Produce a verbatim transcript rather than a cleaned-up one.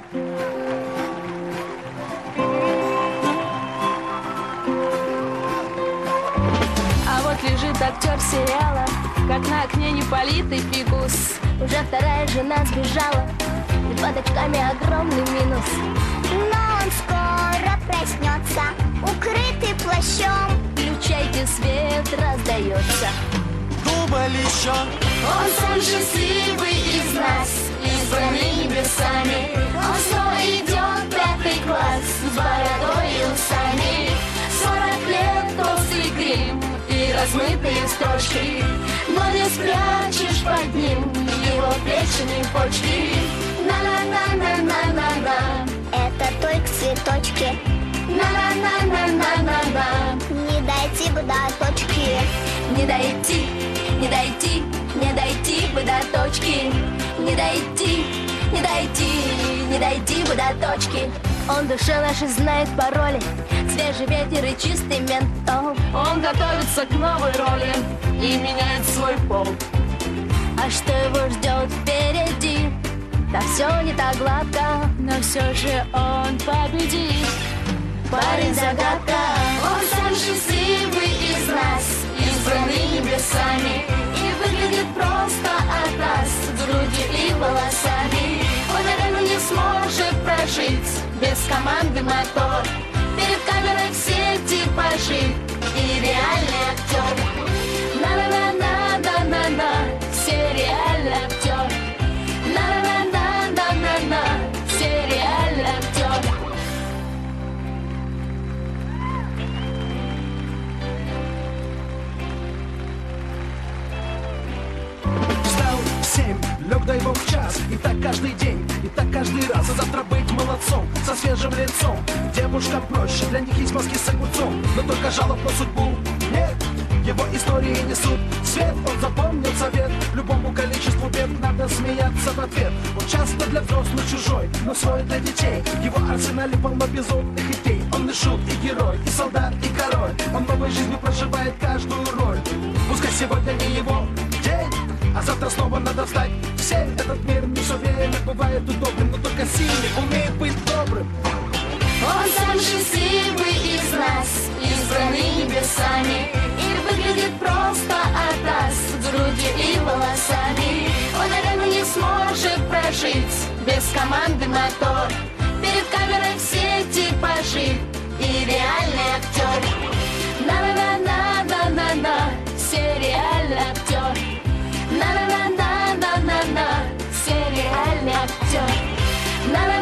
А вот лежит актер сериала, как на окне неполитый фикус. Уже вторая жена сбежала, и под очками огромный минус. Но он скоро проснется, укрытый плащом. Включайте свет, раздается. Губа лещен. Он сам счастливый из нас, избранный небесами. Он снова идет в пятый класс с бородой и усами. Сорок лет толстый грим и размытые строчки, но не спрячешь под ним его печени почки. На-на-на-на-на-на-на. Это только цветочки. На-на-на-на-на-на-на. Не дойти бы до точки. Не дойти, не дойти, не дойти бы до точки. Не дойти, не дойти, не дойти бы до точки. Он в душе нашей знает пароли, свежий ветер и чистый ментол. Он готовится к новой роли и меняет свой пол. А что его ждет впереди? Да все не так гладко, Но все же он победит. парень загадка. Он сам счастливый из нас, избранный небесами, и выглядит просто от нас, с грудью и волосами. Он, наверное, не сможет прожить без команды мотор. Перед камерой все типажи и реальный актер. На-на-на-на-на-на-на, все реальный актер. На-на-на-на-на-на-на, все реальный актер. Встал в семь, лег до его в час. И так каждый день, и так каждый раз. А завтра быть молодцом, со свежим лицом. Девушка проще, для них есть маски с огурцом. Но только жалоб на судьбу нет. Его истории несут свет. Он запомнил совет: любому количеству бед надо смеяться в ответ. Он часто для взрослых чужой, но свой для детей. В его арсенале полно безумных идей. Он и шут, и герой, и солдат, и король. Он новой жизнью проживает каждую роль. Пускай сегодня не его день, а завтра снова надо встать в семь. Этот мир не все время бывает удобным, но только сильный умеет быть добрым. Он сам счастливый из нас, избранный небесами, и выглядит просто от нас, с грудью и волосами. Он, наверное, не сможет прожить без команды мотор. Перед камерой все типажи и реальный актер. На-на-на-на-на-на, все реальный актер. На-на-на-на-на-на-на, все реальный актер. На-на